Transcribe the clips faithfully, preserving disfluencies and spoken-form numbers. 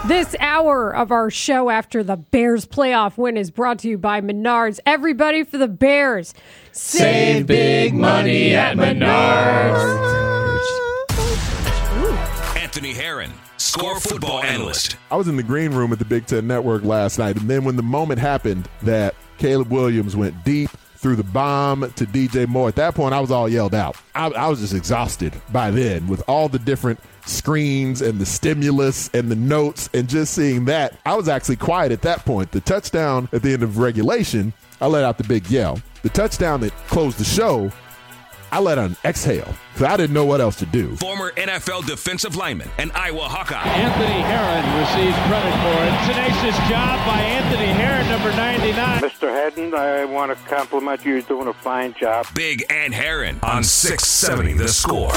This hour of our show after the Bears playoff win is brought to you by Menards. Everybody for the Bears. Save big money at Menards. Anthony Herron, Score football analyst. I was in the green room at the Big Ten Network last night, and then when the moment happened that Caleb Williams went deep, threw the bomb to D J Moore, at that point I was all yelled out. I, I was just exhausted by then with all the different screens and the stimulus and the notes, and just seeing that, I was actually quiet at that point. The touchdown at the end of regulation, I let out the big yell. The touchdown that closed the show, I let out an exhale because I didn't know what else to do. Former N F L defensive lineman and Iowa Hawkeye. Anthony Herron receives credit for it. Tenacious job by Anthony Herron, number ninety-nine. Mister Hedden, I want to compliment you. You're doing a fine job. Big and Herron on six seventy The Score.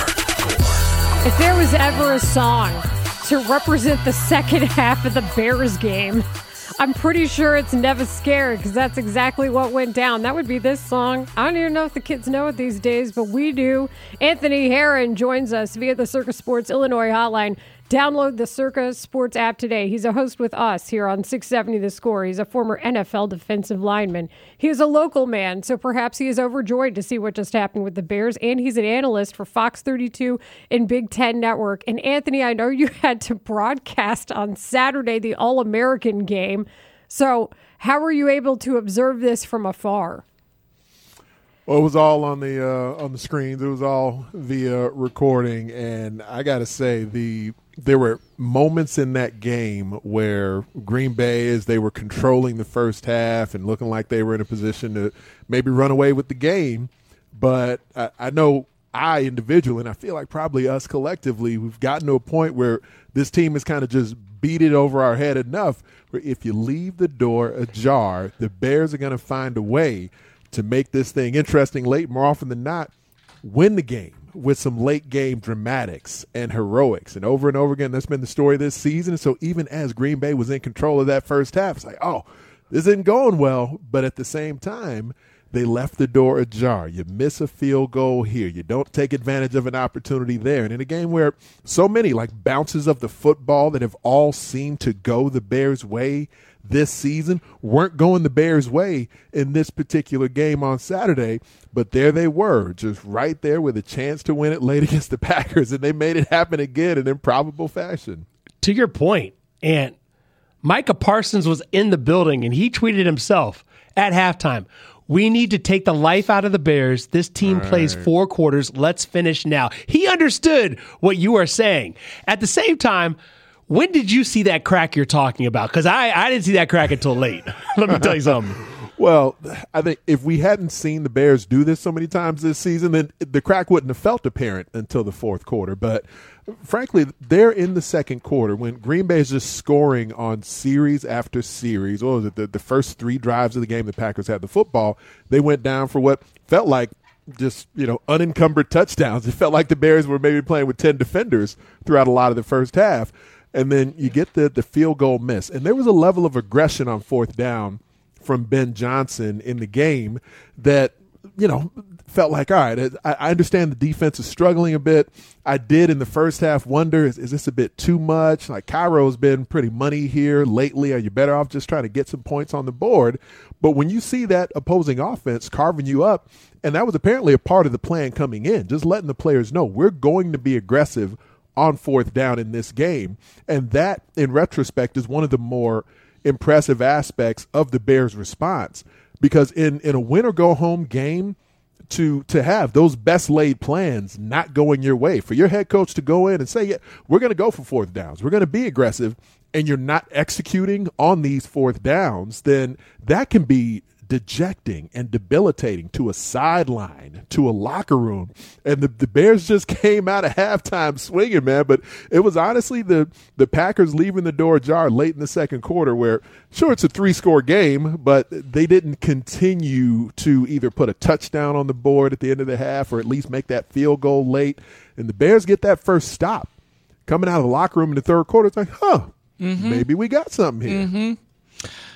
If there was ever a song to represent the second half of the Bears game, I'm pretty sure it's Never Scared, because that's exactly what went down. That would be this song. I don't even know if the kids know it these days, but we do. Anthony Herron joins us via the Circa Sports Illinois hotline. Download the Circa Sports app today. He's a host with us here on six seventy The Score. He's a former N F L defensive lineman. He is a local man, so perhaps he is overjoyed to see what just happened with the Bears, and he's an analyst for Fox thirty-two and Big Ten Network. And Anthony, I know you had to broadcast on Saturday the All-American game, so how were you able to observe this from afar? Well, it was all on the uh, on the screens. It was all via recording, and I got to say, the there were moments in that game where Green Bay, as they were controlling the first half and looking like they were in a position to maybe run away with the game. But I, I know I individually, and I feel like probably us collectively, we've gotten to a point where this team has kind of just beat it over our head enough where if you leave the door ajar, the Bears are going to find a way to make this thing interesting late, more often than not, win the game with some late game dramatics and heroics. And over and over again, that's been the story this season. So even as Green Bay was in control of that first half, it's like, oh, this isn't going well. But at the same time, they left the door ajar. You miss a field goal here. You don't take advantage of an opportunity there. And in a game where so many like bounces of the football that have all seemed to go the Bears' way this season weren't going the Bears' way in this particular game on Saturday, but there they were, just right there with a chance to win it late against the Packers, and they made it happen again in improbable fashion. To your point, and Micah Parsons was in the building, and he tweeted himself at halftime, "We need to take the life out of the Bears. This team right. plays four quarters. Let's finish now." He understood what you are saying. At the same time, when did you see that crack you're talking about? Because I, I didn't see that crack until late. Let me tell you something. Well, I think if we hadn't seen the Bears do this so many times this season, then the crack wouldn't have felt apparent until the fourth quarter. But frankly, they're in the second quarter when Green Bay is just scoring on series after series. What was it? The, the first three drives of the game, the Packers had the football. They went down for what felt like just, you know, unencumbered touchdowns. It felt like the Bears were maybe playing with ten defenders throughout a lot of the first half. And then you get the, the field goal miss. And there was a level of aggression on fourth down from Ben Johnson in the game that, you know, felt like, all right, I, I understand the defense is struggling a bit. I did in the first half wonder, is, is this a bit too much? Like, Cairo's been pretty money here lately. Are you better off just trying to get some points on the board? But when you see that opposing offense carving you up, and that was apparently a part of the plan coming in, just letting the players know we're going to be aggressive on fourth down in this game. And that, in retrospect, is one of the more impressive aspects of the Bears' response. Because in, in a win-or-go-home game, to to have those best-laid plans not going your way, for your head coach to go in and say, yeah, we're going to go for fourth downs, we're going to be aggressive, and you're not executing on these fourth downs, then that can be dejecting and debilitating to a sideline, to a locker room. And the, the Bears just came out of halftime swinging, man. But it was honestly the, the Packers leaving the door ajar late in the second quarter where, sure, it's a three-score game, but they didn't continue to either put a touchdown on the board at the end of the half or at least make that field goal late. And the Bears get that first stop. Coming out of the locker room in the third quarter, it's like, huh, mm-hmm. maybe we got something here. Mm-hmm.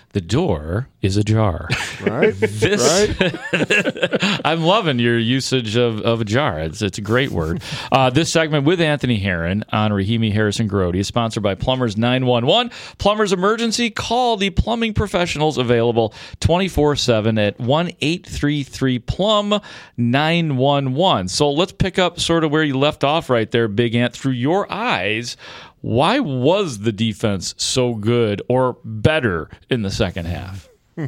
The door is ajar. Right? This, right? I'm loving your usage of, of ajar. It's, it's a great word. Uh, this segment with Anthony Herron on Rahimi Harrison Grody is sponsored by Plumbers nine one one. Plumbers Emergency. Call the plumbing professionals available twenty-four seven at one eight three three plum nine one one. So let's pick up sort of where you left off right there, Big Ant. Through your eyes, why was the defense so good or better in the second half?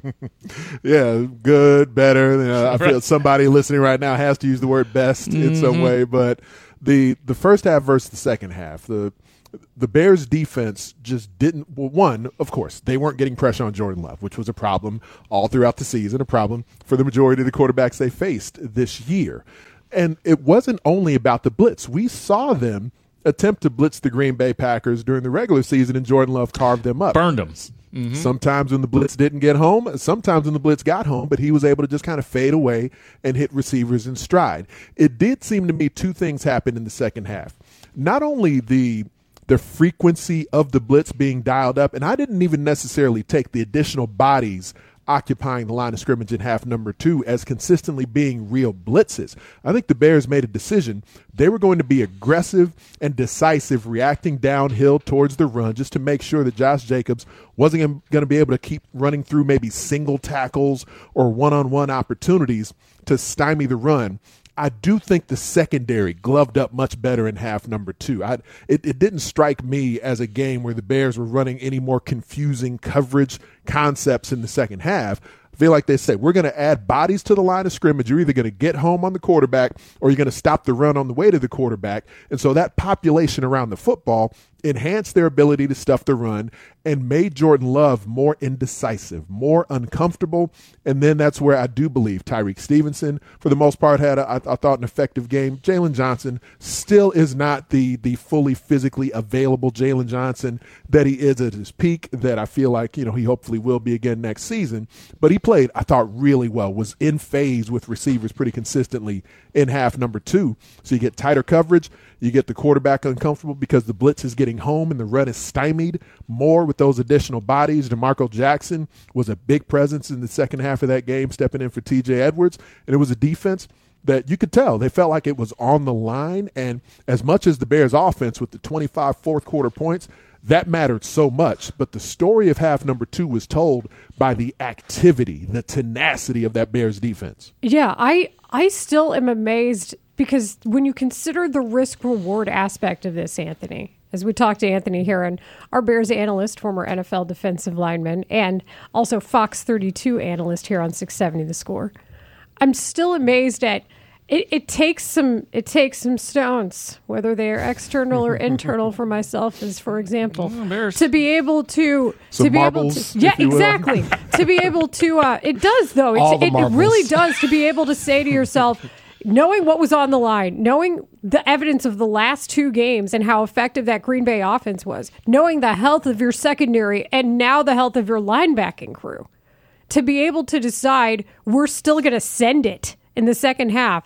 Yeah, good, better. You know, I feel somebody listening right now has to use the word best mm-hmm. in some way. But the the first half versus the second half, the the Bears defense just didn't. Well, one, of course, they weren't getting pressure on Jordan Love, which was a problem all throughout the season, a problem for the majority of the quarterbacks they faced this year. And it wasn't only about the blitz. We saw them attempt to blitz the Green Bay Packers during the regular season, and Jordan Love carved them up. Burned them. Mm-hmm. Sometimes when the blitz didn't get home, sometimes when the blitz got home, but he was able to just kind of fade away and hit receivers in stride. It did seem to me two things happened in the second half. Not only the the frequency of the blitz being dialed up, and I didn't even necessarily take the additional bodies occupying the line of scrimmage in half number two as consistently being real blitzes. I think the Bears made a decision. They were going to be aggressive and decisive, reacting downhill towards the run just to make sure that Josh Jacobs wasn't going to be able to keep running through maybe single tackles or one-on-one opportunities to stymie the run. I do think the secondary gloved up much better in half number two. I, it, it didn't strike me as a game where the Bears were running any more confusing coverage concepts in the second half. I feel like they said, we're going to add bodies to the line of scrimmage. You're either going to get home on the quarterback or you're going to stop the run on the way to the quarterback. And so that population around the football enhanced their ability to stuff the run and made Jordan Love more indecisive, more uncomfortable. And then that's where I do believe Tyreek Stevenson, for the most part, had, a, I, I thought, an effective game. Jalen Johnson still is not the the fully physically available Jalen Johnson that he is at his peak, that I feel like, you know, he hopefully will be again next season. But he played, I thought, really well, was in phase with receivers pretty consistently in half number two. So you get tighter coverage. You get the quarterback uncomfortable because the blitz is getting home and the run is stymied more with those additional bodies. DeMarco Jackson was a big presence in the second half of that game, stepping in for T J Edwards. And it was a defense that you could tell they felt like it was on the line. And as much as the Bears offense with the twenty-five fourth quarter points, that mattered so much. But the story of half number two was told by the activity, the tenacity of that Bears defense. Yeah, I, I still am amazed because when you consider the risk-reward aspect of this, Anthony, as we talked to Anthony Herron, our Bears analyst, former N F L defensive lineman, and also Fox thirty-two analyst here on six seventy The Score, I'm still amazed at it. It takes some it takes some stones, whether they are external or internal, for myself, as for example, oh, to be able to some to be marbles, able to yeah if you will. exactly to be able to uh, it does though All it, the it, it marbles. really does to be able to say to yourself, knowing what was on the line, knowing the evidence of the last two games and how effective that Green Bay offense was, knowing the health of your secondary and now the health of your linebacking crew, to be able to decide we're still going to send it in the second half.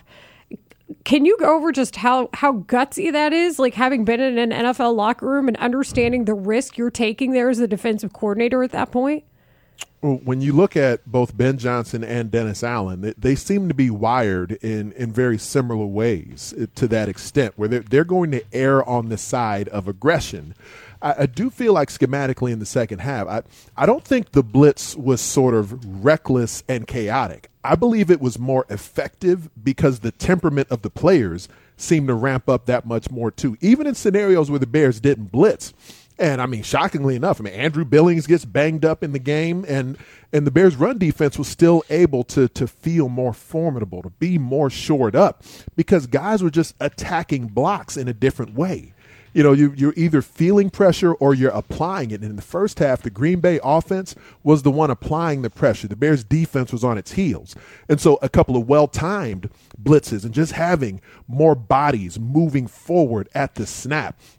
Can you go over just how, how gutsy that is? Like, having been in an N F L locker room and understanding the risk you're taking there as a defensive coordinator at that point? Well, when you look at both Ben Johnson and Dennis Allen, they, they seem to be wired in, in very similar ways to that extent, where they're, they're going to err on the side of aggression. I, I do feel like schematically in the second half, I, I don't think the blitz was sort of reckless and chaotic. I believe it was more effective because the temperament of the players seemed to ramp up that much more too, even in scenarios where the Bears didn't blitz. And, I mean, shockingly enough, I mean, Andrew Billings gets banged up in the game, and and the Bears' run defense was still able to to feel more formidable, to be more shored up, because guys were just attacking blocks in a different way. You know, you, you're either feeling pressure or you're applying it. And in the first half, the Green Bay offense was the one applying the pressure. The Bears' defense was on its heels. And so a couple of well-timed blitzes and just having more bodies moving forward at the snap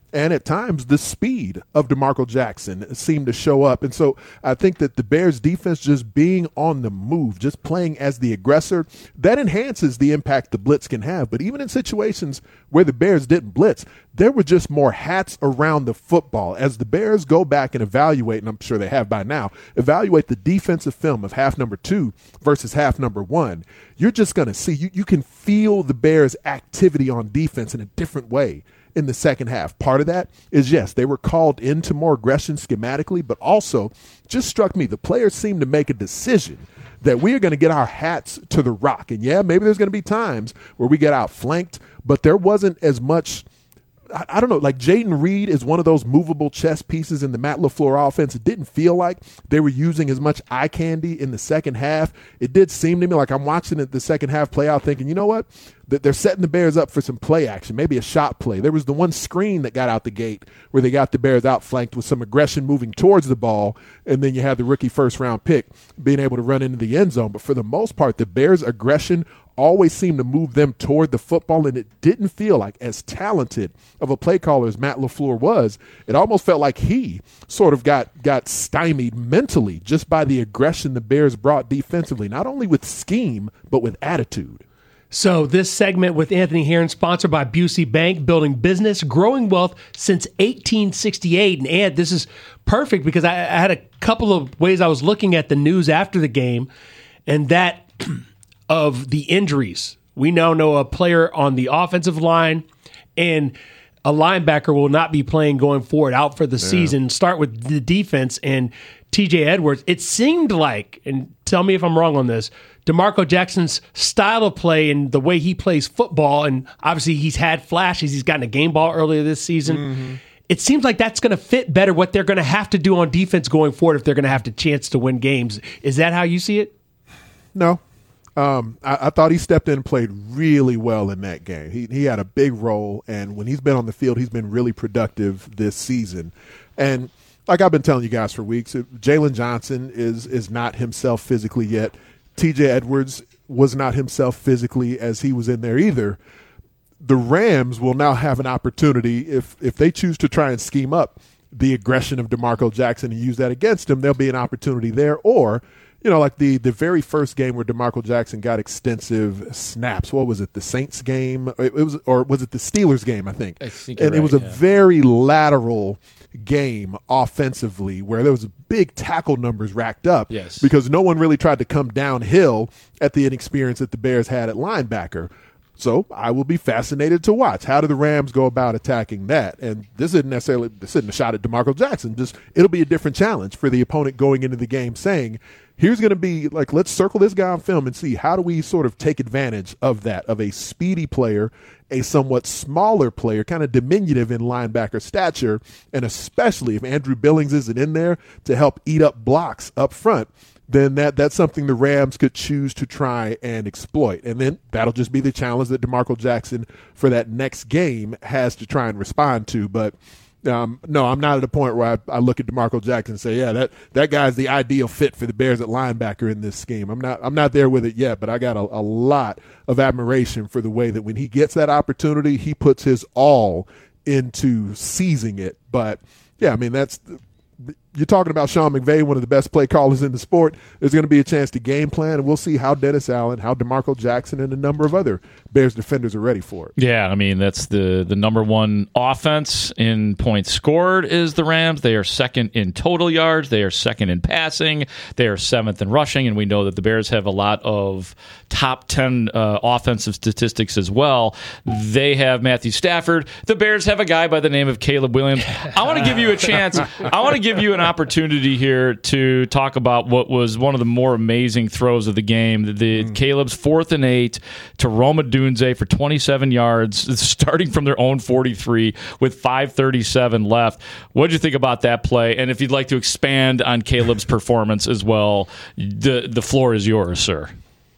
and at times the speed of DeMarco Jackson seemed to show up. And so I think that the Bears defense just being on the move, just playing as the aggressor, that enhances the impact the blitz can have. But even in situations where the Bears didn't blitz, there were just more hats around the football. As the Bears go back and evaluate, and I'm sure they have by now, evaluate the defensive film of half number two versus half number one, you're just going to see, you, you can feel the Bears' activity on defense in a different way in the second half. Part of that is, yes, they were called into more aggression schematically, but also just struck me, the players seemed to make a decision that we are going to get our hats to the rock. And yeah, maybe there's going to be times where we get outflanked, but there wasn't as much, I, I don't know, like Jayden Reed is one of those movable chess pieces in the Matt LaFleur offense. It didn't feel like they were using as much eye candy in the second half. It did seem to me like I'm watching it the second half play out thinking, you know what? That they're setting the Bears up for some play action, maybe a shot play. There was the one screen that got out the gate where they got the Bears outflanked with some aggression moving towards the ball, and then you had the rookie first-round pick being able to run into the end zone. But for the most part, the Bears' aggression always seemed to move them toward the football, and it didn't feel like, as talented of a play caller as Matt LaFleur was, it almost felt like he sort of got, got stymied mentally just by the aggression the Bears brought defensively, not only with scheme, but with attitude. So this segment with Anthony Herron, sponsored by Busey Bank, building business, growing wealth since eighteen sixty-eight. And, and this is perfect because I, I had a couple of ways I was looking at the news after the game, and that of the injuries. We now know a player on the offensive line and a linebacker will not be playing going forward, out for the yeah. season. Start with the defense and T J Edwards. It seemed like, and tell me if I'm wrong on this, DeMarco Jackson's style of play and the way he plays football, and obviously he's had flashes. He's gotten a game ball earlier this season. Mm-hmm. It seems like that's going to fit better what they're going to have to do on defense going forward if they're going to have the chance to win games. Is that how you see it? No. Um, I, I thought he stepped in and played really well in that game. He he had a big role, and when he's been on the field, he's been really productive this season. And like I've been telling you guys for weeks, Jalen Johnson is is not himself physically yet. T J Edwards was not himself physically as he was in there either. The Rams will now have an opportunity, if if they choose to try and scheme up the aggression of DeMarco Jackson and use that against him, there'll be an opportunity there. Or, you know, like the, the very first game where DeMarco Jackson got extensive snaps. What was it, the Saints game? It was, or was it the Steelers game, I think? I think and right, it was a yeah. very lateral game offensively where there was big tackle numbers racked up yes. because no one really tried to come downhill at the inexperience that the Bears had at linebacker. So I will be fascinated to watch. How do the Rams go about attacking that? And this isn't necessarily this isn't a shot at DeMarco Jackson. Just it'll be a different challenge for the opponent going into the game saying, here's going to be like, let's circle this guy on film and see how do we sort of take advantage of that, of a speedy player, a somewhat smaller player, kind of diminutive in linebacker stature, and especially if Andrew Billings isn't in there to help eat up blocks up front, then that that's something the Rams could choose to try and exploit. And then that'll just be the challenge that DeMarco Jackson for that next game has to try and respond to. But um, no, I'm not at a point where I, I look at DeMarco Jackson and say, yeah, that, that guy's the ideal fit for the Bears at linebacker in this scheme. I'm not I'm not there with it yet, but I got a, a lot of admiration for the way that when he gets that opportunity, he puts his all into seizing it. But, yeah, I mean, that's – you're talking about Sean McVay, one of the best play callers in the sport. There's going to be a chance to game plan, and we'll see how Dennis Allen, how DeMarco Jackson, and a number of other Bears defenders are ready for it. Yeah, I mean, that's the, the number one offense in points scored is the Rams. They are second in total yards. They are second in passing. They are seventh in rushing, and we know that the Bears have a lot of top ten uh, offensive statistics as well. They have Matthew Stafford. The Bears have a guy by the name of Caleb Williams. I want to give you a chance. I want to give you an opportunity here to talk about what was one of the more amazing throws of the game. The, the mm. Caleb's fourth and eight to Roma Dunze for twenty-seven yards, starting from their own forty-three with five thirty-seven left. What did you think about that play? And if you'd like to expand on Caleb's performance as well, the the floor is yours, sir.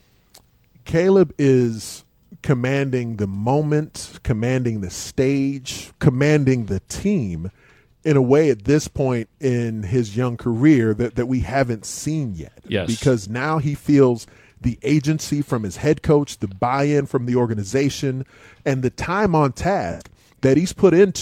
Caleb is commanding the moment, commanding the stage, commanding the team in a way at this point in his young career that, that we haven't seen yet. Yes. Because now he feels the agency from his head coach, the buy-in from the organization, and the time on task that he's put into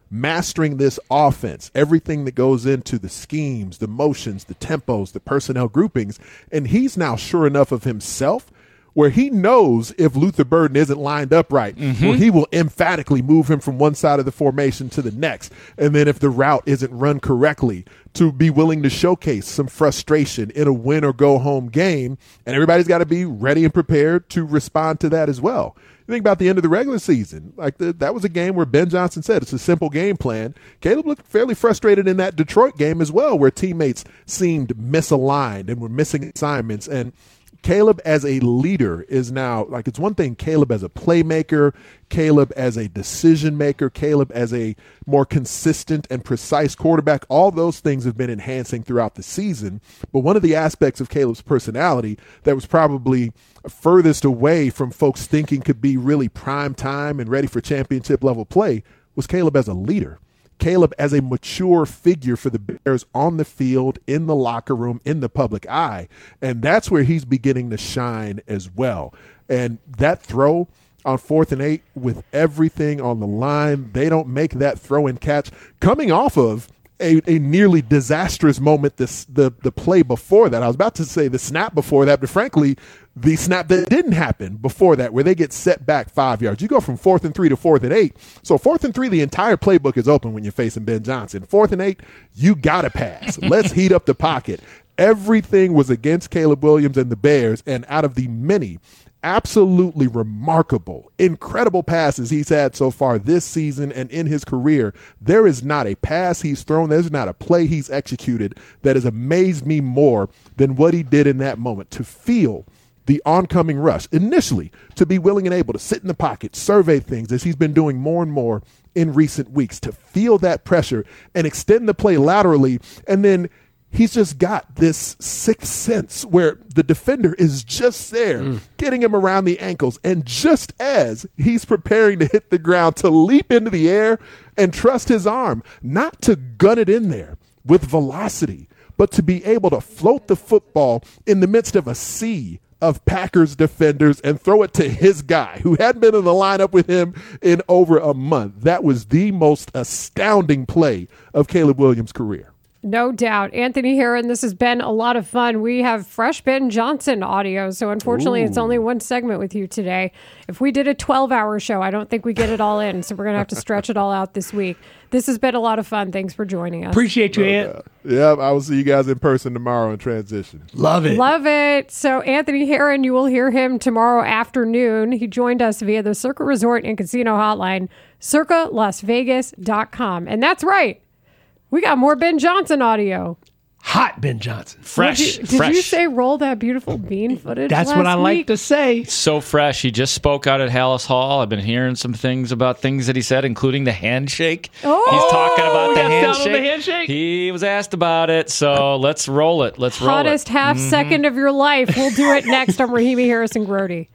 mastering this offense, everything that goes into the schemes, the motions, the tempos, the personnel groupings. And he's now sure enough of himself where he knows if Luther Burden isn't lined up right, mm-hmm. where he will emphatically move him from one side of the formation to the next. And then if the route isn't run correctly, to be willing to showcase some frustration in a win or go home game. And everybody's got to be ready and prepared to respond to that as well. You think about the end of the regular season, like the, that was a game where Ben Johnson said it's a simple game plan. Caleb looked fairly frustrated in that Detroit game as well, where teammates seemed misaligned and were missing assignments. And Caleb as a leader is now, like, it's one thing Caleb as a playmaker, Caleb as a decision maker, Caleb as a more consistent and precise quarterback. All those things have been enhancing throughout the season. But one of the aspects of Caleb's personality that was probably furthest away from folks thinking could be really prime time and ready for championship level play was Caleb as a leader. Caleb as a mature figure for the Bears on the field, in the locker room, in the public eye. And that's where he's beginning to shine as well. And that throw on fourth and eight with everything on the line, they don't make that throw and catch coming off of a, a nearly disastrous moment, this the, the play before that. I was about to say the snap before that, but frankly, the snap that didn't happen before that, where they get set back five yards. You go from fourth and three to fourth and eight. So fourth and three, the entire playbook is open when you're facing Ben Johnson. Fourth and eight, you got to pass. Let's heat up the pocket. Everything was against Caleb Williams and the Bears, and out of the many absolutely remarkable, incredible passes he's had so far this season and in his career, there is not a pass he's thrown, there's not a play he's executed that has amazed me more than what he did in that moment. To feel the oncoming rush, initially to be willing and able to sit in the pocket, survey things, as he's been doing more and more in recent weeks, to feel that pressure and extend the play laterally, and then he's just got this sixth sense where the defender is just there, mm. getting him around the ankles. And just as he's preparing to hit the ground, to leap into the air and trust his arm, not to gun it in there with velocity, but to be able to float the football in the midst of a sea of Packers defenders and throw it to his guy who hadn't been in the lineup with him in over a month. That was the most astounding play of Caleb Williams' career. No doubt. Anthony Herron, this has been a lot of fun. We have fresh Ben Johnson audio, so unfortunately Ooh. It's only one segment with you today. If we did a twelve-hour show, I don't think we get it all in, so we're going to have to stretch it all out this week. This has been a lot of fun. Thanks for joining us. Appreciate you, Ant. Uh, yeah, I will see you guys in person tomorrow in transition. Love it. Love it. So Anthony Herron, you will hear him tomorrow afternoon. He joined us via the Circa Resort and Casino hotline, circa las vegas dot com. And that's right. We got more Ben Johnson audio. Hot Ben Johnson. Fresh. Did, you, did fresh. you say roll that beautiful bean footage? That's last what I week? like to say. So fresh. He just spoke out at Hallis Hall. I've been hearing some things about things that he said, including the handshake. Oh, He's talking about the handshake. the handshake. He was asked about it, so let's roll it. Let's roll Hottest it. half Mm-hmm. second of your life. We'll do it next on Rahimi Harrison Grody.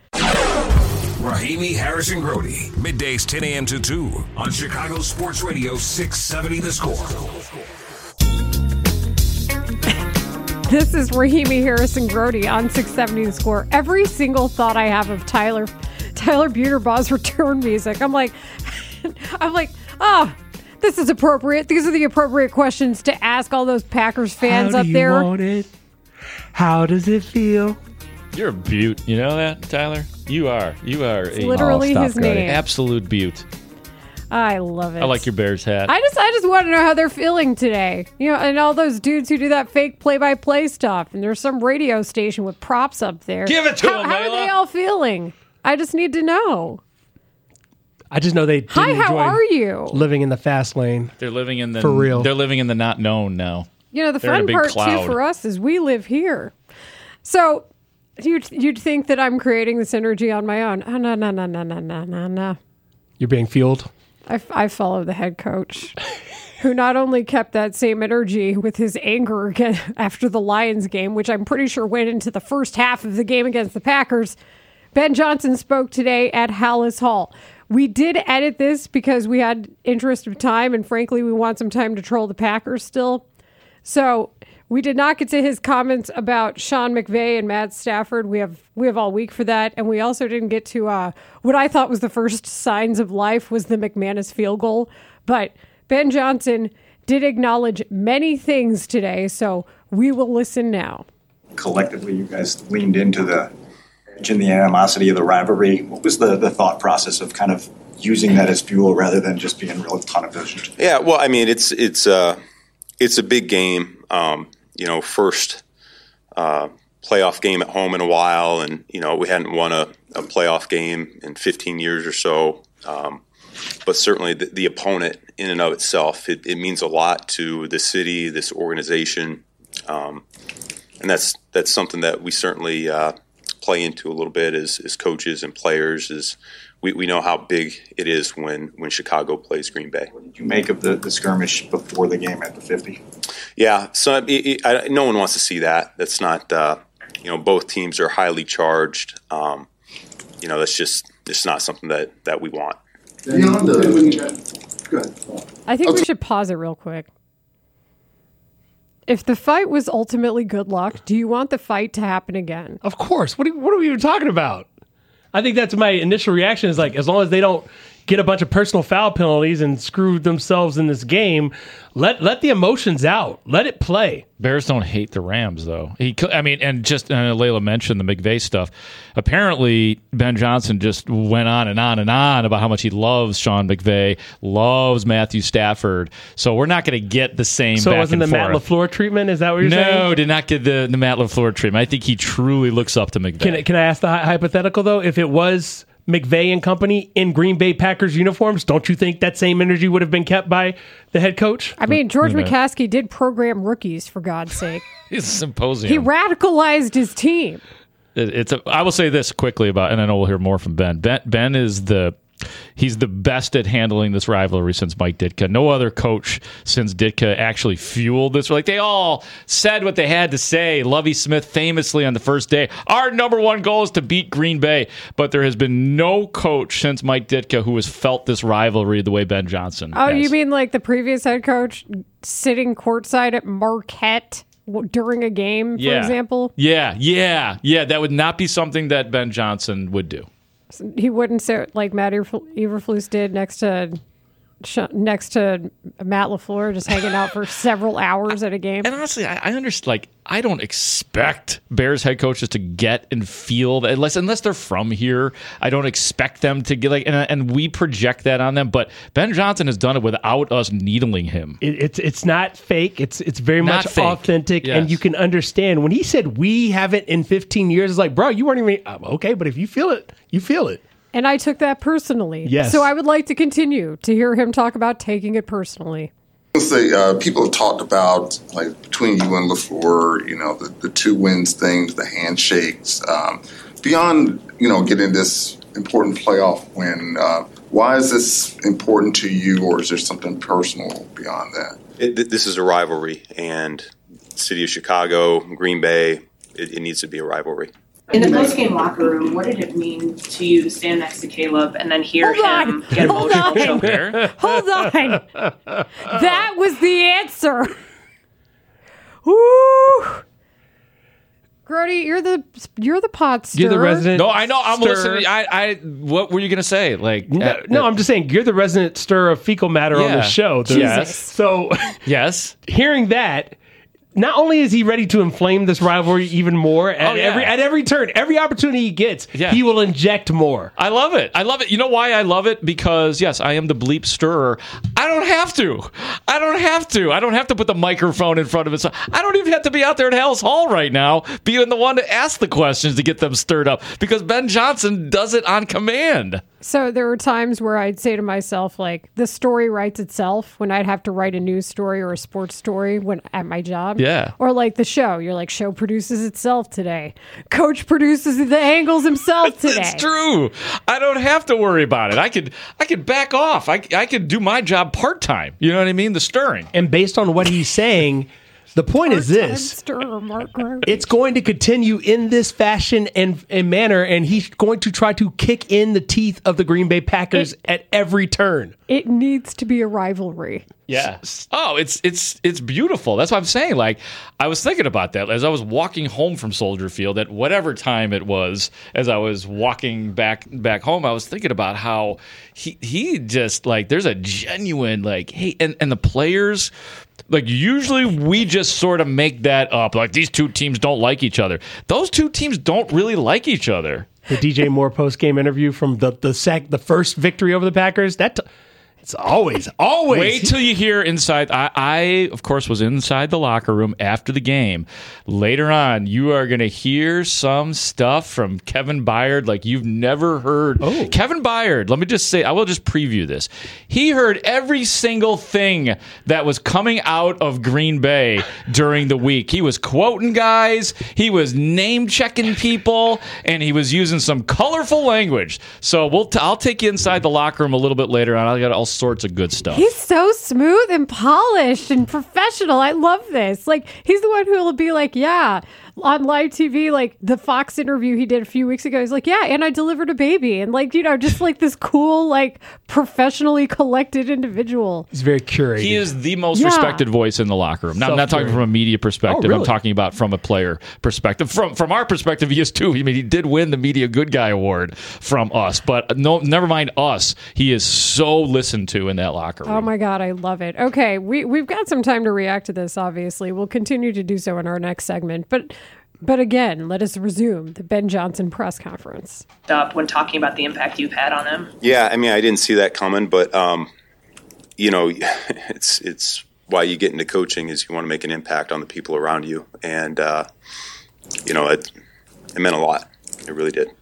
Rahimi Harrison Grody, middays ten a.m. to two on Chicago Sports Radio six seventy The Score. This is Rahimi Harrison Grody on six seventy The Score. Every single thought I have of Tyler Tyler Buterbaugh's return music, I'm like, I'm like, ah, oh, this is appropriate. These are the appropriate questions to ask all those Packers fans How up do you there. Want it? How does it feel? You're a beaut. You know that, Tyler? You are. You are It's a literally Oh, his stop, name. absolute beaut. I love it. I like your Bears hat. I just I just want to know how they're feeling today. You know, and all those dudes who do that fake play-by-play stuff. And there's some radio station with props up there. Give it to how, them, How are Layla. they all feeling? I just need to know. I just know they didn't Hi, how enjoy are you? living in the fast lane. They're living in the For real. They're living in the not known now. You know, the They're in a fun big part cloud. too for us is we live here. So you'd you'd think that I'm creating this energy on my own. Oh, no, no, no, no, no, no, no, no. You're being fueled. I, I follow the head coach, who not only kept that same energy with his anger again after the Lions game, which I'm pretty sure went into the first half of the game against the Packers. Ben Johnson spoke today at Hallis Hall. We did edit this because we had interest of time, and frankly, we want some time to troll the Packers still. So we did not get to his comments about Sean McVay and Matt Stafford. We have we have all week for that. And we also didn't get to uh, what I thought was the first signs of life was the McManus field goal. But Ben Johnson did acknowledge many things today, so we will listen now. Collectively, you guys leaned into the edge and the animosity of the rivalry. What was the, the thought process of kind of using that as fuel rather than just being a real ton of vision? Yeah, well, I mean, it's it's uh, it's a big game. Um, you know, first uh, playoff game at home in a while, and you know we hadn't won a, a playoff game in fifteen years or so. Um, but certainly, the, the opponent in and of itself, it, it means a lot to the city, this organization, um, and that's that's something that we certainly uh, play into a little bit as, as coaches and players. Is we, we know how big it is when, when Chicago plays Green Bay. What did you make of the, the skirmish before the game at the fifty? Yeah, so it, it, I, no one wants to see that. That's not, uh, you know, both teams are highly charged. Um, you know, that's just it's not something that, that we want. Beyond the, go ahead. I think okay. we should pause it real quick. If the fight was ultimately good luck, do you want the fight to happen again? Of course. What are, what are we even talking about? I think that's my initial reaction is like, as long as they don't get a bunch of personal foul penalties and screw themselves in this game, let let the emotions out. Let it play. Bears don't hate the Rams, though. He, I mean, and just uh, Layla mentioned the McVay stuff. Apparently, Ben Johnson just went on and on and on about how much he loves Sean McVay, loves Matthew Stafford. So we're not going to get the same. So back it wasn't and the forth. Matt LaFleur treatment? Is that what you're no, saying? No, did not get the, the Matt LaFleur treatment. I think he truly looks up to McVay. Can, I- can I ask the hy- hypothetical, though? If it was McVay and company in Green Bay Packers uniforms, don't you think that same energy would have been kept by the head coach? I mean, George McCaskey did program rookies, for God's sake. It's a symposium. He radicalized his team. It, it's. A, I will say this quickly about, and I know we'll hear more from Ben. Ben, Ben is the... He's the best at handling this rivalry since Mike Ditka. No other coach since Ditka actually fueled this. Like, they all said what they had to say. Lovie Smith famously on the first day, our number one goal is to beat Green Bay. But there has been no coach since Mike Ditka who has felt this rivalry the way Ben Johnson Oh, has. you mean like the previous head coach sitting courtside at Marquette during a game, for yeah. example? Yeah, yeah, yeah. That would not be something that Ben Johnson would do. He wouldn't sit like Matt Eberflus did next to next to Matt LaFleur, just hanging out for several hours at a game. And honestly, I, I understand. Like, I don't expect Bears head coaches to get and feel that unless unless they're from here. I don't expect them to get like, and, and we project that on them. But Ben Johnson has done it without us needling him. It, it's it's not fake. It's it's very Not much fake. authentic, Yes. and you can understand when he said we haven't in fifteen years. It's like, bro, you weren't even uh, okay. But if you feel it, you feel it. And I took that personally. Yes. So I would like to continue to hear him talk about taking it personally. Let's say uh, people have talked about, like, between you and LaFleur, you know, the, the two wins things, the handshakes. Um, beyond, you know, getting this important playoff win, uh, why is this important to you, or is there something personal beyond that? It, this is a rivalry, and the city of Chicago, Green Bay, it, it needs to be a rivalry. In the post-game locker room, what did it mean to you to stand next to Caleb and then hear Hold him on. get Hold emotional? on. There. Hold on. That was the answer. Woo! Grody, you're the you're the pot stirrer. You're the resident. No, I know. I'm stir. listening. I, I. What were you gonna say? Like, No, uh, no, I'm just saying you're the resident stir of fecal matter on Yeah. the show. The- Yes. So yes. hearing that, not only is he ready to inflame this rivalry even more at Oh, yeah. every at every turn, every opportunity he gets, Yeah. he will inject more. I love it. I love it. You know why I love it? Because, yes, I am the bleep stirrer. I don't have to. I don't have to. I don't have to put the microphone in front of it. So I don't even have to be out there at Hell's Hall right now being the one to ask the questions to get them stirred up because Ben Johnson does it on command. So there were times where I'd say to myself, like, the story writes itself when I'd have to write a news story or a sports story when at my job. Yeah. Or like the show. You're like, show produces itself today. Coach produces the angles himself today. It's true. I don't have to worry about it. I could I could back off. I, I could do my job part-time. You know what I mean? The stirring. And based on what he's saying, The point is this. It's going to continue in this fashion and, and manner, and he's going to try to kick in the teeth of the Green Bay Packers it, at every turn. It needs to be a rivalry. Yeah. Oh, it's it's it's beautiful. That's what I'm saying. Like, I was thinking about that as I was walking home from Soldier Field at whatever time it was. As I was walking back back home, I was thinking about how he he just like there's a genuine like hey, and and the players. Like, usually we just sort of make that up. Like, these two teams don't like each other. Those two teams don't really like each other. The D J Moore post-game interview from the the sec, the first victory over the Packers, that t- it's always, always. Wait till you hear inside. I, I, of course, was inside the locker room after the game. Later on, you are going to hear some stuff from Kevin Byard like you've never heard. Oh. Kevin Byard, let me just say, I will just preview this. He heard every single thing that was coming out of Green Bay during the week. He was quoting guys, he was name-checking people, and he was using some colorful language. So we'll t- I'll take you inside the locker room a little bit later on. I'll get all sorts of good stuff. He's so smooth and polished and professional. I love this. Like, he's the one who will be like, yeah, on live T V, like the Fox interview he did a few weeks ago, he's like, yeah, and I delivered a baby. And like, you know, just like this cool, like professionally collected individual. He's very curated. He is the most Yeah. respected voice in the locker room. Now, I'm not talking from a media perspective. Oh, really? I'm talking about from a player perspective. From from our perspective, he is too. I mean, he did win the Media Good Guy Award from us. But no, never mind us. He is so listened to in that locker room. Oh my God, I love it. Okay, we, we've got some time to react to this, obviously. We'll continue to do so in our next segment. But but again, let us resume the Ben Johnson press conference. Up when talking about the impact you've had on him. Yeah, I mean, I didn't see that coming, but um, you know, it's it's why you get into coaching is you want to make an impact on the people around you, and uh, you know, it it meant a lot. It really did.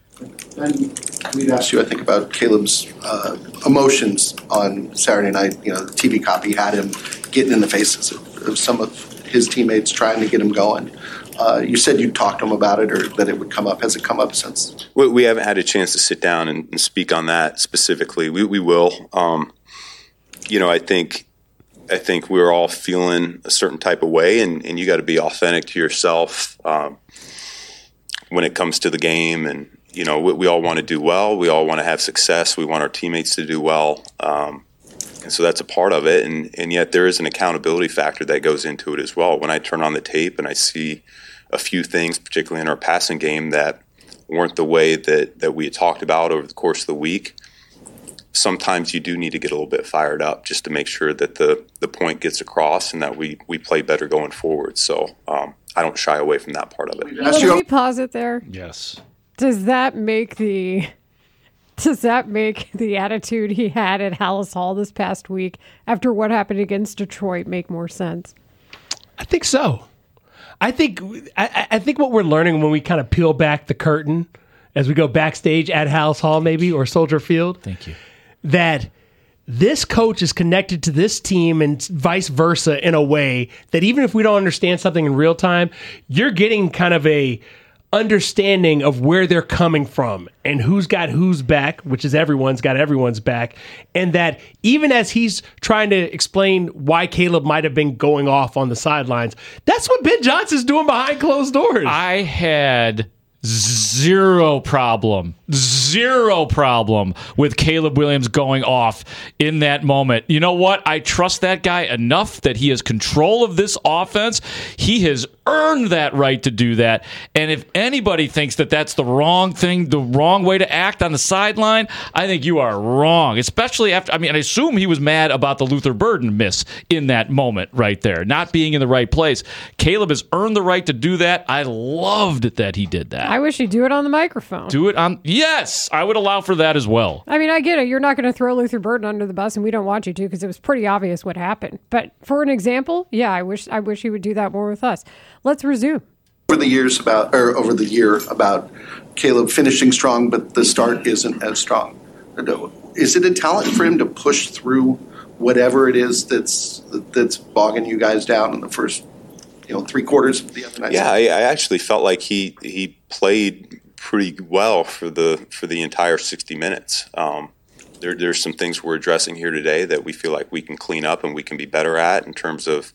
And we'd asked you, I think, about Caleb's uh, emotions on Saturday night. You know, the T V copy had him getting in the faces of, of some of his teammates trying to get him going. Uh, you said you'd talk to him about it or that it would come up. Has it come up since? We, we haven't had a chance to sit down and, and speak on that specifically. We we will. Um, you know, I think I think we're all feeling a certain type of way, and, and you got to be authentic to yourself um, when it comes to the game. And you know, we, we all want to do well. We all want to have success. We want our teammates to do well. Um, and so that's a part of it. And, and yet there is an accountability factor that goes into it as well. When I turn on the tape and I see a few things, particularly in our passing game, that weren't the way that, that we had talked about over the course of the week, sometimes you do need to get a little bit fired up just to make sure that the, the point gets across and that we, we play better going forward. So um, I don't shy away from that part of it. Let me pause it there. Yes. Does that make the does that make the attitude he had at Hallis Hall this past week after what happened against Detroit make more sense? I think so. I think I, I think what we're learning when we kind of peel back the curtain as we go backstage at Hallis Hall, maybe, or Soldier Field. Thank you. That this coach is connected to this team and vice versa in a way that even if we don't understand something in real time, you're getting kind of a understanding of where they're coming from and who's got who's back, which is everyone's got everyone's back. And that even as he's trying to explain why Caleb might have been going off on the sidelines, that's what Ben Johnson's doing behind closed doors. I had zero problem, zero problem with Caleb Williams going off in that moment. You know what? I trust that guy enough that he has control of this offense. He has earned that right to do that. And if anybody thinks that that's the wrong thing, the wrong way to act on the sideline, I think you are wrong. Especially after, I mean, I assume he was mad about the Luther Burden miss in that moment right there, not being in the right place. Caleb has earned the right to do that. I loved that he did that. I wish he'd do it on the microphone. Do it on, yes, I would allow for that as well. I mean, I get it. You're not going to throw Luther Burden under the bus, and we don't want you to because it was pretty obvious what happened. But for an example, yeah, I wish I wish he would do that more with us. Let's resume. Over the years about, or over the year about Caleb finishing strong, but the start isn't as strong. Is it a talent for him to push through whatever it is that's that's bogging you guys down in the first, you know, three quarters of the other night? Yeah, I, I actually felt like he he played pretty well for the for the entire sixty minutes. Um, there, there's some things we're addressing here today that we feel like we can clean up and we can be better at in terms of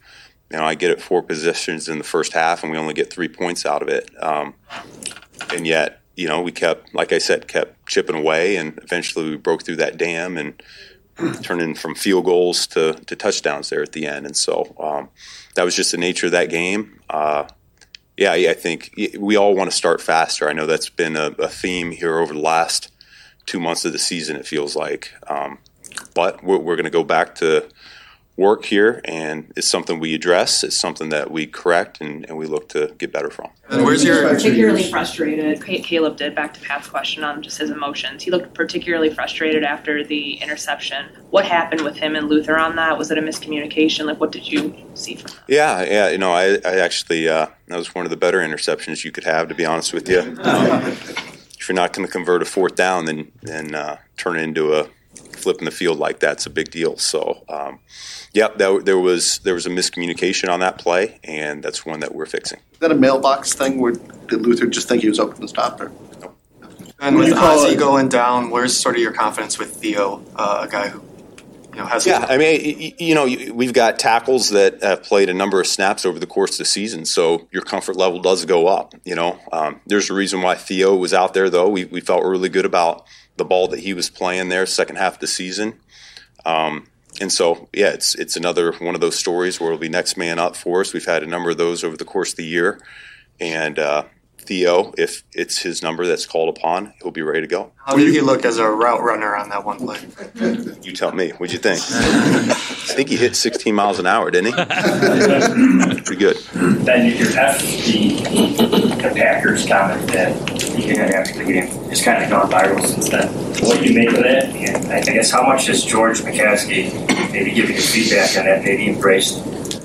you know, I get it four possessions in the first half, and we only get three points out of it. Um, and yet, you know, we kept, like I said, kept chipping away, and eventually we broke through that dam and turned in from field goals to, to touchdowns there at the end. And so um, that was just the nature of that game. Uh, yeah, I think we all want to start faster. I know that's been a, a theme here over the last two months of the season, it feels like. Um, but we're, we're going to go back to work here, and it's something we address. It's something that we correct, and, and we look to get better from. And where's your particularly frustrated? Caleb did, back to Pat's question on just his emotions. He looked particularly frustrated after the interception. What happened with him and Luther on that? Was it a miscommunication? Like, what did you see from that? Yeah, yeah. You know, I, I actually uh, that was one of the better interceptions you could have, to be honest with you. Um, if you're not going to convert a fourth down, then then uh, turn it into a flip in the field like that's a big deal. So, um, yeah, that, there was there was a miscommunication on that play, and that's one that we're fixing. Is that a mailbox thing, where did Luther just think he was open to stop there? And with Ozzie going down, where's sort of your confidence with Theo, uh, a guy who you know has? Yeah, I mean, you know, we've got tackles that have played a number of snaps over the course of the season, so your comfort level does go up. You know, um, there's a reason why Theo was out there, though. We we felt really good about the ball that he was playing there second half of the season. Um, and so, yeah, it's it's another one of those stories where it'll be next man up for us. We've had a number of those over the course of the year. And uh, Theo, if it's his number that's called upon, he'll be ready to go. How did he look as a route runner on that one play? You tell me. What'd you think? I think he hit sixteen miles an hour, didn't he? Pretty good. Ben, your F the, the Packers comment that you had after the game has kind of gone viral since then. What do you make of that? And I guess how much does George McCaskey maybe giving his feedback on that maybe embraced?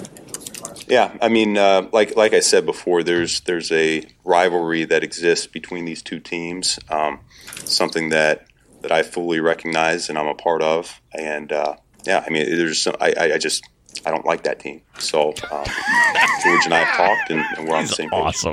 Yeah, I mean, uh, like like I said before, there's there's a rivalry that exists between these two teams, um, something that, that I fully recognize and I'm a part of. And, uh, yeah, I mean, there's some, I, I just I don't like that team. So um, George and I have talked, and, and we're on the same page. Awesome.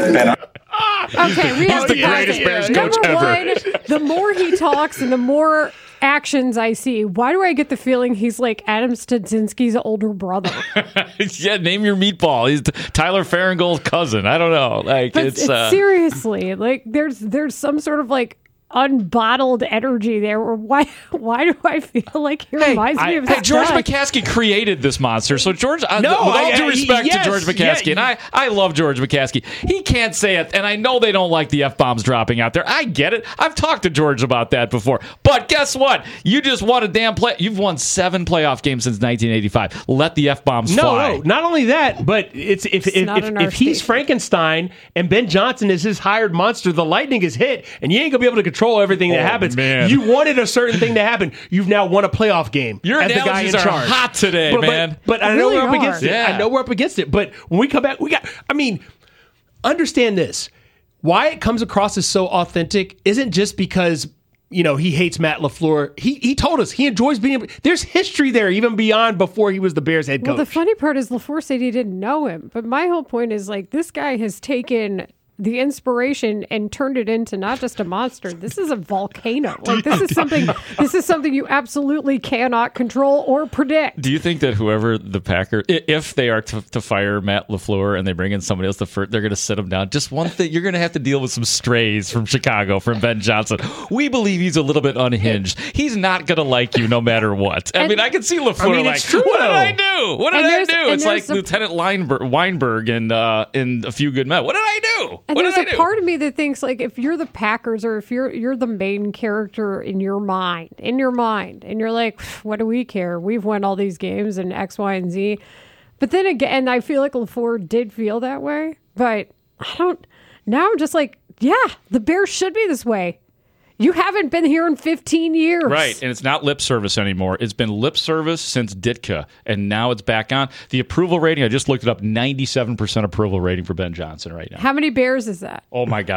Okay, we He's have the to greatest Bears coach Number ever. One, the more he talks and the more actions I see, why do I get the feeling he's like Adam Studzinski's older brother? Yeah, name your meatball. He's Tyler Farringall's cousin. I don't know. Like But it's, it's uh, seriously like there's there's some sort of like unbottled energy there. Or why why do I feel like he reminds I, me of hey, his George dad? McCaskey created this monster. So George, uh, No, with all I- due I- respect yes, to George McCaskey, yeah, and I, I love George McCaskey. He can't say it, and I know they don't like the F-bombs dropping out there. I get it. I've talked to George about that before. But guess what? You just won a damn play. You've won seven playoff games since nineteen eighty-five. Let the F-bombs No, fly. no, not only that, but it's if if, not if, in our if he's state. Frankenstein and Ben Johnson is his hired monster, the lightning is hit, and you ain't gonna be able to control everything that Oh, happens. man. You wanted a certain thing to happen. You've now won a playoff game. Your as the guy in analogies are charge. hot today, but, but- man. But, I They know really we're up are. against it. Yeah. I know we're up against it. But when we come back, we got. I mean, understand this. Why it comes across as so authentic isn't just because, you know, he hates Matt LaFleur. He he told us he enjoys being. There's history there even beyond before he was the Bears head Well, coach. the funny part is LaFleur said he didn't know him. But my whole point is like this guy has taken the inspiration and turned it into not just a monster. This is a volcano. Like this is something. This is something you absolutely cannot control or predict. Do you think that whoever the Packers, if they are to, to fire Matt LaFleur and they bring in somebody else, to fir- they're going to sit him down? Just one thing, you're going to have to deal with some strays from Chicago, from Ben Johnson. We believe he's a little bit unhinged. He's not going to like you no matter what. I And- mean, I can see LaFleur I mean, like, it's true, what did though. I do? What did And I there's- do? and It's like there's a- Lieutenant Weinberg, Weinberg in, uh, in A Few Good Men. What did I do? And what there's did a I do? part of me that thinks like if you're the Packers or if you're you're the main character in your mind, in your mind, and you're like, what do we care? We've won all these games and X, Y, and Z. But then again, I feel like LaFleur did feel that way. But I don't. Now I'm just like, yeah, the Bears should be this way. You haven't been here in fifteen years. Right, and it's not lip service anymore. It's been lip service since Ditka, and now it's back on. The approval rating, I just looked it up, ninety-seven percent approval rating for Ben Johnson right now. How many Bears is that? Oh, my God.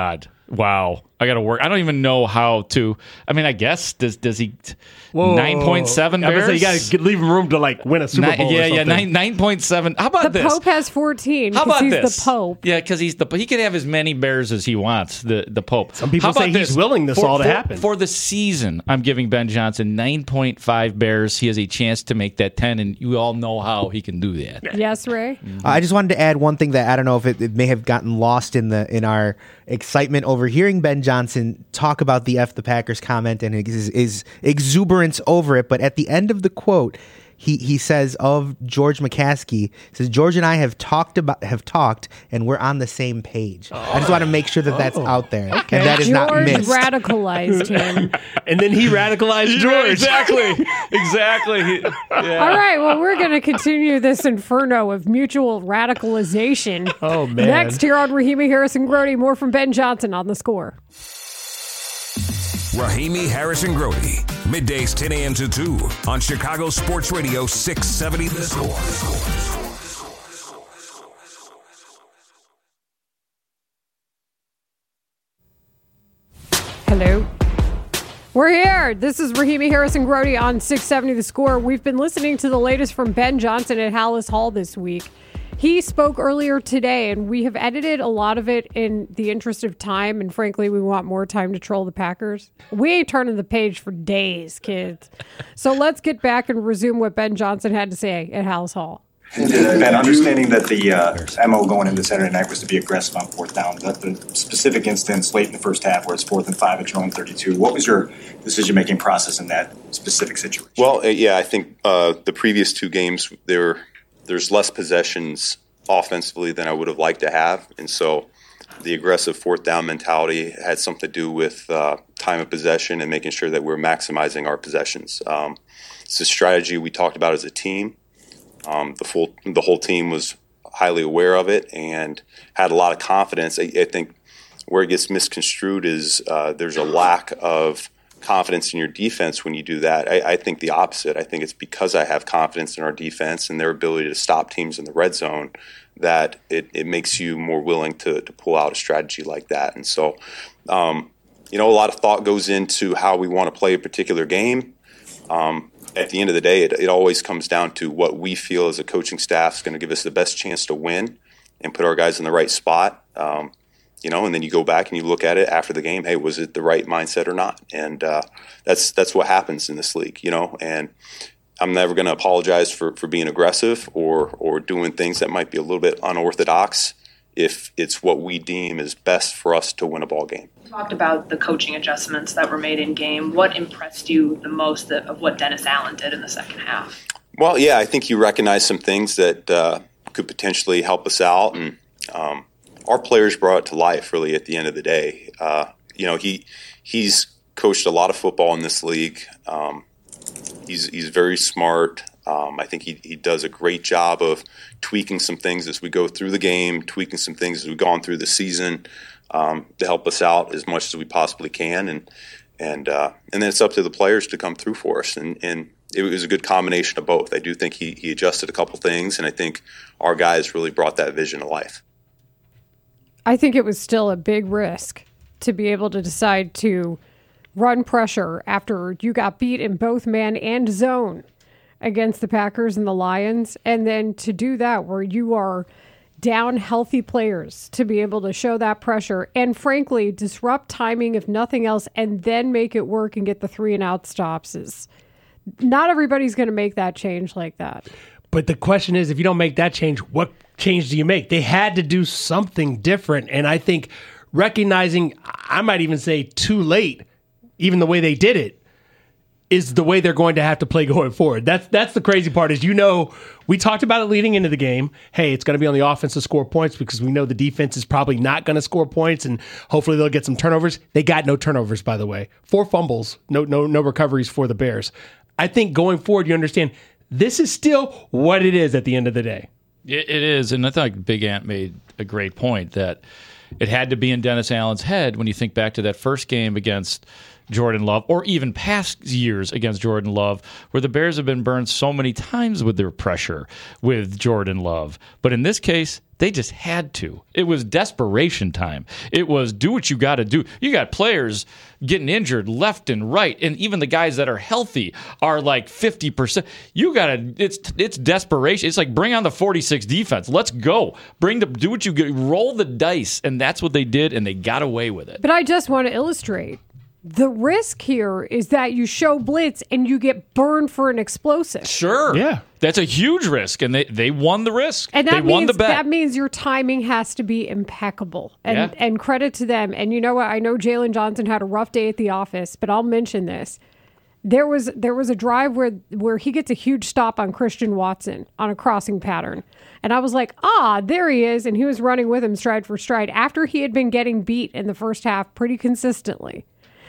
Wow. I got to work. I don't even know how to. I mean, I guess does does he nine point seven I was Bears? gonna say, you got to leave him room to like win a Super Nine- Bowl. yeah, or yeah, something. nine nine point seven. How about The this? Pope has fourteen. How 'cause about he's this? the Pope. Yeah, because he's the he can have as many Bears as he wants. The the Pope. Some people How about say he's this? willing this for, all to for- happen. for the season. I'm giving Ben Johnson nine point five Bears. He has a chance to make that ten, and you all know how he can do that. Yes, Ray? Uh, I just wanted to add one thing that I don't know if it, it may have gotten lost in the in our excitement over hearing Ben Johnson talk about the F the Packers comment and his, his exuberance over it. But at the end of the quote, he he says of George McCaskey, he says George and I have talked about have talked and we're on the same page. Oh. I just want to make sure that that's Oh. out there Okay. and that is George not missed. radicalized him. And then he radicalized Yeah, George. exactly. Exactly. He- yeah. All right, well, we're going to continue this inferno of mutual radicalization. Oh, man. Next, here on Rahimi Harrison Grody, more from Ben Johnson on The Score. Rahimi Harrison Grody. Middays ten a.m. to two on Chicago Sports Radio six seventy The Score. Hello. We're here. This is Rahimi Harrison Grody on six seventy The Score. We've been listening to the latest from Ben Johnson at Hallis Hall this week. He spoke earlier today, and we have edited a lot of it in the interest of time, and frankly, we want more time to troll the Packers. We ain't turning the page for days, kids. So let's get back and resume what Ben Johnson had to say at Hallis Hall. Ben, understanding that the uh, M O going into Saturday night was to be aggressive on fourth down, that the specific instance late in the first half where it's fourth and five at your own thirty-two, what was your decision-making process in that specific situation? Well, uh, yeah, I think uh, the previous two games, there, there's less possessions offensively than I would have liked to have. And so the aggressive fourth down mentality had something to do with uh, time of possession and making sure that we're maximizing our possessions. Um, it's a strategy we talked about as a team. Um, the full, the whole team was highly aware of it and had a lot of confidence. I, I think where it gets misconstrued is uh, there's a lack of confidence in your defense when you do that. I, I think the opposite. I think it's because I have confidence in our defense and their ability to stop teams in the red zone that it, it makes you more willing to, to pull out a strategy like that. And so, um, you know, a lot of thought goes into how we want to play a particular game. Um, at the end of the day, it, it always comes down to what we feel as a coaching staff is going to give us the best chance to win and put our guys in the right spot. Um, you know, and then you go back and you look at it after the game. Hey, was it the right mindset or not? And uh, that's that's what happens in this league, you know. And I'm never going to apologize for, for being aggressive or or doing things that might be a little bit unorthodox if it's what we deem is best for us to win a ball game. You talked about the coaching adjustments that were made in game. What impressed you the most of what Dennis Allen did in the second half? Well, yeah, I think you recognize some things that uh, could potentially help us out, and um, our players brought it to life. Really, at the end of the day, uh, you know, he he's coached a lot of football in this league. Um, he's he's very smart. Um, I think he he does a great job of tweaking some things as we go through the game, tweaking some things as we've gone through the season um, to help us out as much as we possibly can, and and uh, and then it's up to the players to come through for us. And and it was a good combination of both. I do think he he adjusted a couple things, and I think our guys really brought that vision to life. I think it was still a big risk to be able to decide to run pressure after you got beat in both man and zone against the Packers and the Lions. And then to do that where you are down healthy players, to be able to show that pressure and frankly disrupt timing if nothing else and then make it work and get the three and out stops is not everybody's going to make that change like that. But the question is, if you don't make that change, what change do you make? They had to do something different. And I think recognizing, I might even say too late, even the way they did it, is the way they're going to have to play going forward. That's that's the crazy part is, you know, we talked about it leading into the game. Hey, it's going to be on the offense to score points because we know the defense is probably not going to score points and hopefully they'll get some turnovers. They got no turnovers, by the way. Four fumbles, no no no recoveries for the Bears. I think going forward, you understand this is still what it is at the end of the day. It, it is, and I thought Big Ant made a great point that it had to be in Dennis Allen's head when you think back to that first game against Jordan Love, or even past years against Jordan Love, where the Bears have been burned so many times with their pressure with Jordan Love. But in this case, they just had to. It was desperation time. It was do what you got to do. You got players getting injured left and right, and even the guys that are healthy are like fifty percent. You got to. It's it's desperation. It's like bring on the forty-six defense. Let's go. Bring the do what you get. Roll the dice, and that's what they did, and they got away with it. But I just want to illustrate. The risk here is that you show blitz and you get burned for an explosive. Sure. Yeah. That's a huge risk, and they, they won the risk. And that they means, won the bet. That means your timing has to be impeccable. And, Yeah. and credit to them. And you know what? I know Jalen Johnson had a rough day at the office, but I'll mention this. There was there was a drive where where he gets a huge stop on Christian Watson on a crossing pattern. And I was like, ah, there he is. And he was running with him stride for stride after he had been getting beat in the first half pretty consistently.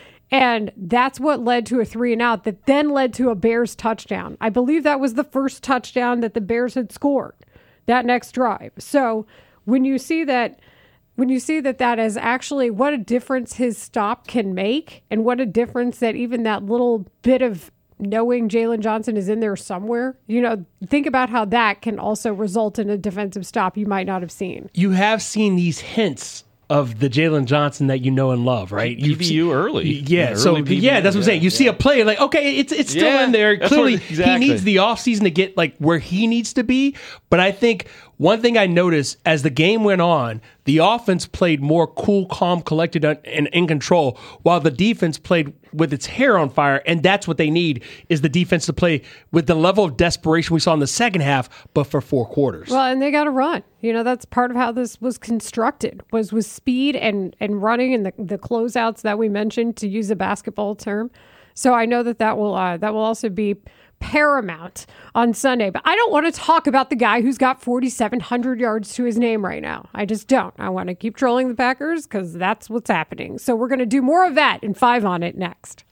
And that's what led to a three and out that then led to a Bears touchdown. I believe that was the first touchdown that the Bears had scored that next drive. So when you see that, when you see that that is actually what a difference his stop can make, and what a difference that even that little bit of knowing Jalen Johnson is in there somewhere, you know, think about how that can also result in a defensive stop you might not have seen. You have seen these hints of the Jalen Johnson that you know and love, right? P B U early. Yeah, Yeah, so early P B U, yeah, that's what I'm saying. You yeah, see yeah. a play, like, okay, it's it's still Yeah, in there. that's Clearly, what- exactly. he needs the offseason to get like where he needs to be. But I think one thing I noticed as the game went on, the offense played more cool, calm, collected, and and in control, while the defense played with its hair on fire. And that's what they need, is the defense to play with the level of desperation we saw in the second half, but for four quarters. Well, and they got to run. You know, that's part of how this was constructed, was with speed and, and running and the, the closeouts that we mentioned, to use a basketball term. So I know that that will, uh, that will also be paramount on Sunday. But I don't want to talk about the guy who's got forty-seven hundred yards to his name right now. I just don't. I want to keep trolling the Packers because that's what's happening. So we're going to do more of that in Five on It next.